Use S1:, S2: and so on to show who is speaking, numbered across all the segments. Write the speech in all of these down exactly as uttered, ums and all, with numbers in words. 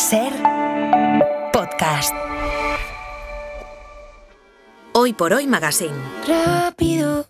S1: Ser podcast. Hoy por Hoy Magazine.
S2: Rápido,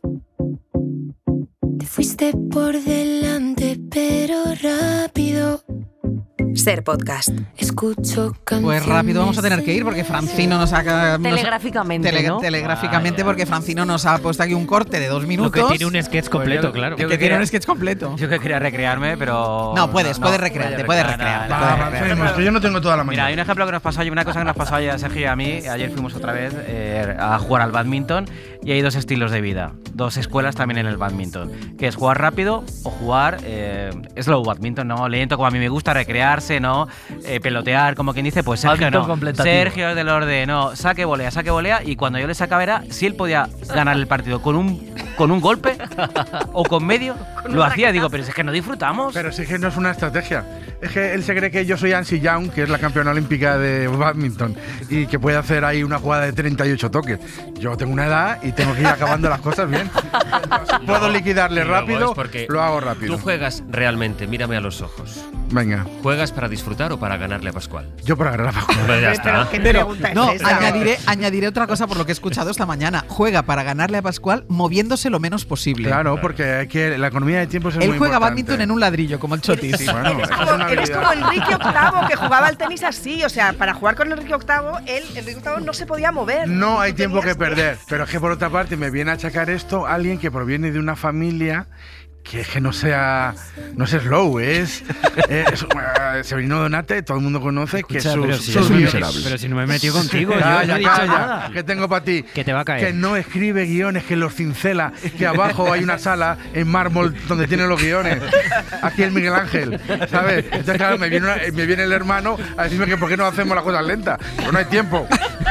S2: te fuiste por delante, pero rápido.
S1: Ser podcast.
S2: Escucho canciones.
S3: Pues rápido vamos a tener que ir porque Francino nos ha... nos-
S4: Telegráficamente,
S3: tele-
S4: ¿no?
S3: Telegráficamente, porque Francino nos ha puesto aquí un corte de dos
S5: Lo
S3: minutos.
S5: que tiene un sketch completo,
S6: Pues yo-
S5: claro.
S6: yo
S3: que
S6: que
S3: tiene
S6: quería-
S3: un sketch completo.
S6: Yo que quería recrearme, pero...
S3: No, puedes,
S6: no,
S3: puedes
S6: no,
S3: recrearte,
S6: puedes
S3: puedes
S6: recrear,
S3: recrearte.
S6: nada,
S3: puedes
S6: nada.
S3: recrearte.
S7: Es que yo no tengo toda la
S6: Mira,
S7: mañana.
S6: hay un ejemplo que nos pasó, una cosa que nos pasó a Sergio y a mí. Ayer fuimos otra vez eh, a jugar al badminton y hay dos estilos de vida, dos escuelas también en el badminton, que es jugar rápido o jugar eh, slow badminton, ¿no? Lento, como a mí me gusta, recrearse, ¿no? Eh, pelotear, como quien dice, pues Sergio
S5: Badminton
S6: no.
S5: completativo.
S6: Sergio es del orden, no, saque volea, saque volea, y cuando yo le sacaba era si él podía ganar el partido con un, con un golpe o con medio, lo hacía. Digo, pero es que no disfrutamos.
S7: Pero sí que no es una estrategia. Es que él se cree que yo soy Ansi Young, que es la campeona olímpica de badminton, y que puede hacer ahí una jugada de treinta y ocho toques. Yo tengo una edad y tengo que ir acabando las cosas bien. Puedo liquidarle
S8: Y luego
S7: rápido,
S8: es porque
S7: lo hago rápido.
S8: Tú juegas realmente, mírame a los ojos.
S7: Venga,
S8: ¿Juegas para disfrutar o para ganarle a Pascual?
S7: yo para ganar la Pascual.
S8: Pues ya está.
S3: Pero no, añadiré, añadiré otra cosa por lo que he escuchado esta mañana. Juega para ganarle a Pascual moviéndose lo menos posible.
S7: Claro, porque hay que, la economía de tiempos es
S3: Él
S7: muy
S3: juega
S7: importante.
S3: badminton en un ladrillo, como el Chotis.
S7: Sí, bueno,
S9: Eres
S7: esa es
S9: como,
S7: una
S9: eres
S7: habilidad.
S9: como Enrique octavo, que jugaba al tenis así. O sea, para jugar con Enrique octavo, él, Enrique octavo, no se podía mover.
S7: No hay
S9: Tú
S7: tiempo que
S9: tenías
S7: perder. Pero es que por otra parte me viene a achacar esto alguien que proviene de una familia que es que no sea no es slow, es, es uh, Severino Donate, todo el mundo conoce que
S5: Escucha,
S7: sus,
S5: pero si
S7: sus
S5: es un
S7: guiones-
S5: miserable. Pero si no me he metido contigo, yo
S7: Calla,
S5: no he dicho
S7: calla,
S5: nada.
S7: que tengo para ti.
S5: Que te va a caer.
S7: Que no escribe guiones, que los cincela, que abajo hay una sala en mármol donde tiene los guiones. Aquí el Miguel Ángel, ¿sabes? Entonces claro, me viene, una- me viene el hermano a decirme que por qué no hacemos las cosas lentas. Pero no hay tiempo.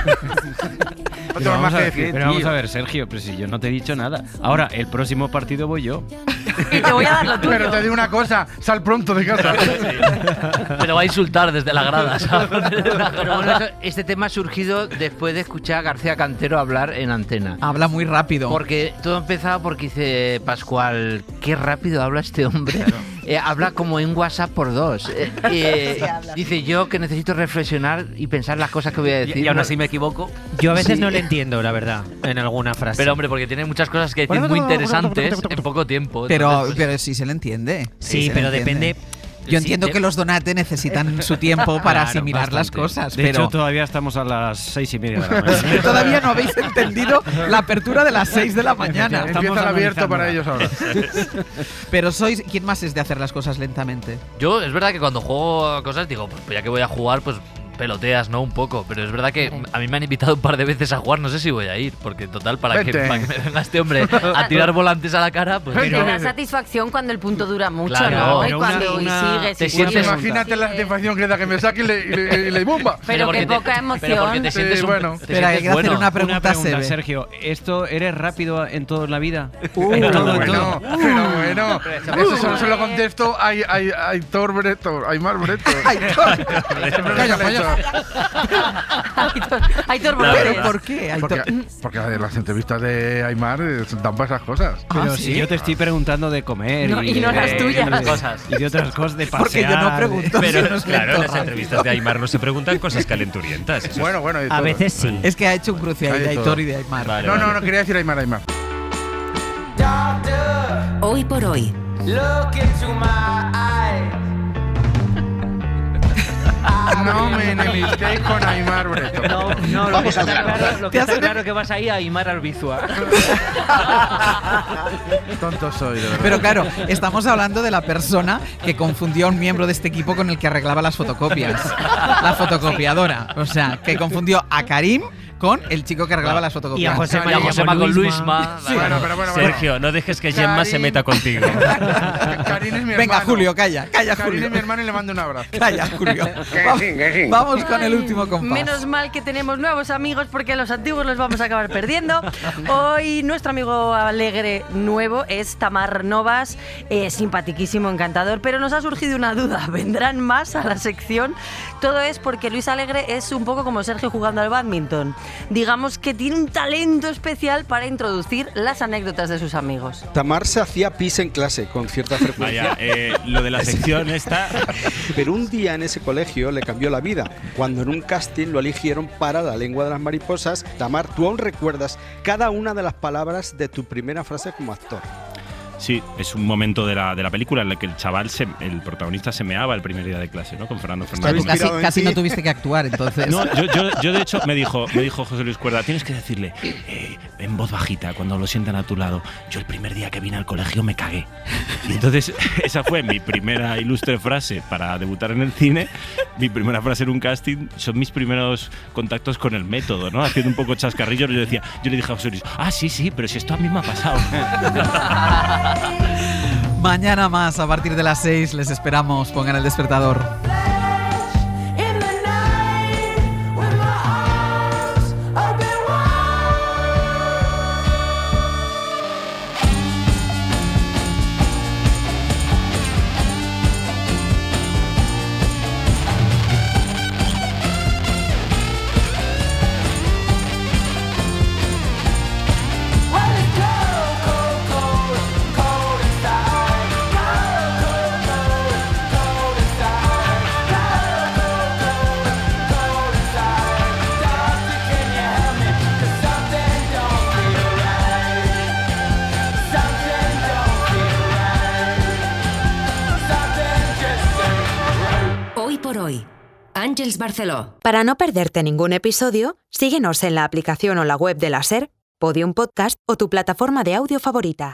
S7: No
S5: Pero
S7: tengo
S5: vamos,
S7: más
S5: a
S7: que
S5: ver,
S7: decir.
S5: pero vamos a ver, Sergio, pero si yo no te he dicho nada. Ahora, el próximo partido voy yo.
S4: Y te voy a dar lo tuyo.
S7: Pero te digo una cosa, sal pronto de casa.
S10: Te lo va a insultar desde la grada, ¿sabes?
S11: Pero bueno, eso- este tema ha surgido después de escuchar a García Cantero hablar en antena.
S3: Habla muy rápido.
S11: Porque todo empezaba porque dice Pascual, qué rápido habla este hombre. Eh, habla como en WhatsApp por dos. Eh, eh,
S9: Sí, habla.
S11: dice yo que necesito reflexionar y pensar las cosas que voy a
S6: Y,
S11: decir.
S6: y aún así me equivoco.
S5: Yo a veces
S11: Sí.
S5: no le entiendo, la verdad, en alguna frase.
S10: Pero hombre, porque tiene muchas cosas que decir muy interesantes en poco tiempo.
S3: Pero,
S10: entonces, pues,
S3: pero sí se le entiende.
S5: sí,
S3: se le
S5: pero
S3: entiende.
S5: depende.
S3: Yo entiendo
S5: sí,
S3: que
S5: de-
S3: los Donate necesitan su tiempo para
S5: Claro,
S3: asimilar las
S5: bastante.
S3: cosas.
S5: De
S3: pero
S5: hecho, todavía estamos a las seis y media de la mañana.
S3: todavía no habéis entendido la apertura de las seis de la mañana.
S5: Estamos
S7: Empieza el abierto
S5: analizándola.
S7: para ellos ahora.
S3: Pero sois. ¿Quién más es de hacer las cosas lentamente?
S10: yo es verdad que cuando juego a cosas digo, pues ya que voy a jugar, pues peloteas, ¿no? Un poco. Pero es verdad que a mí me han invitado un par de veces a jugar, no sé si voy a ir, porque total, para, que,
S7: Vete.
S10: para que me venga este hombre a tirar volantes a la cara, pues...
S4: Te da satisfacción cuando el punto dura mucho,
S10: Claro,
S4: ¿no? Y
S5: pero una-
S4: cuando y
S5: una-
S4: sigues
S10: te
S4: y
S10: sientes-
S4: sigues.
S7: Imagínate la satisfacción que da que me saque y le, y le, y le bomba.
S4: Pero
S10: porque
S4: qué
S10: te-
S4: poca
S10: Pero porque
S4: emoción.
S10: te sientes
S7: Sí,
S10: un-
S7: bueno.
S10: te
S3: Espera, hay
S10: sientes
S3: que hacer
S10: bueno.
S3: una pregunta,
S5: Una pregunta,
S3: Sebe.
S5: Sergio. ¿Esto eres rápido en toda la vida?
S7: Uh,
S5: en todo, en
S7: bueno,
S5: todo.
S7: pero bueno. Eso solo se lo contesto a a- a Aitor Breto, a Aymar Breto.
S3: Aitor.
S7: Calla, calla.
S4: Aitor, Aitor, ¿por
S7: Claro.
S4: qué?
S3: ¿Pero por qué? Aitor?
S7: Porque, porque las entrevistas de Aymar eh, dan para esas cosas.
S5: Pero
S3: Ah,
S5: si
S3: ¿sí?
S5: yo te estoy preguntando de comer
S4: No,
S5: y,
S4: y no
S5: de-
S4: las tuyas.
S5: y de-
S6: Cosas.
S5: y de otras cosas, de pasear.
S3: Porque yo no pregunto.
S8: Pero
S3: si no es
S8: claro, en
S3: lento,
S8: las
S3: rápido.
S8: entrevistas de Aymar no se preguntan cosas calenturientas. Eso es-
S7: Bueno, bueno. de
S5: A
S7: todo.
S5: veces sí.
S3: Es que ha hecho un cruce ahí
S7: Hay
S3: de
S7: de
S3: Aitor
S7: todo.
S3: y de Aymar.
S8: Vale,
S7: No, no,
S8: vale.
S7: no quería decir Aymar, Aymar.
S1: Hoy por Hoy.
S7: No me enemistéis con Aymar Breto.
S11: No, no, lo que está claro, lo
S3: Te
S11: que está
S3: hacen-
S11: claro que vas ahí a Aymar Albizua.
S7: Tonto soy, de verdad.
S3: Pero claro, estamos hablando de la persona que confundió a un miembro de este equipo con el que arreglaba las fotocopias. La fotocopiadora. O sea, que confundió a Karim con el chico que arreglaba las
S5: Y
S3: fotocopias.
S5: a José
S10: Y a
S5: María
S10: Josema con Luisma.
S7: Sí, bueno, pero bueno, bueno.
S8: Sergio, no dejes que Gemma se
S7: Karim.
S8: meta contigo.
S7: Karim es mi
S3: Venga,
S7: hermano.
S3: Julio, calla, calla,
S7: Karim
S3: Julio.
S7: es mi hermano y le mando un abrazo.
S3: Calla, Julio. Vamos, vamos con el último compás.
S4: Menos mal que tenemos nuevos amigos porque a los antiguos los vamos a acabar perdiendo. Hoy nuestro amigo alegre nuevo es Tamar Novas, eh, simpatiquísimo, encantador, pero nos ha surgido una duda. ¿Vendrán más a la sección? Todo es porque Luis Alegre es un poco como Sergio jugando al bádminton. digamos que tiene un talento especial para introducir las anécdotas de sus amigos.
S12: Tamar se hacía pis en clase con cierta frecuencia.
S13: Vaya, eh, lo de la sección esta...
S12: Pero un día en ese colegio le cambió la vida, cuando en un casting lo eligieron para La lengua de las mariposas. Tamar, ¿tú aún recuerdas cada una de las palabras de tu primera frase como actor?
S13: Sí, es un momento de la, de la película en el que el chaval, se, el protagonista, se meaba el primer día de clase, ¿no? Con Fernando Fernández.
S3: Casi, casi no tuviste que actuar, entonces.
S13: No, yo, yo, yo de hecho me dijo, me dijo José Luis Cuerda, tienes que decirle eh, en voz bajita cuando lo sientan a tu lado. Yo el primer día que vine al colegio me cagué. Y entonces esa fue mi primera ilustre frase para debutar en el cine. Mi primera frase en un casting. Son mis primeros contactos con el método, ¿no? Haciendo un poco chascarrillos. Yo decía, yo le dije a José Luis, ah, sí, sí, pero si esto a mí me ha pasado.
S3: Mañana más, a partir de las seis, les esperamos. Pongan el despertador.
S1: Hoy, Àngels Barceló. Para no perderte ningún episodio, síguenos en la aplicación o la web de la SER, Podium Podcast o tu plataforma de audio favorita.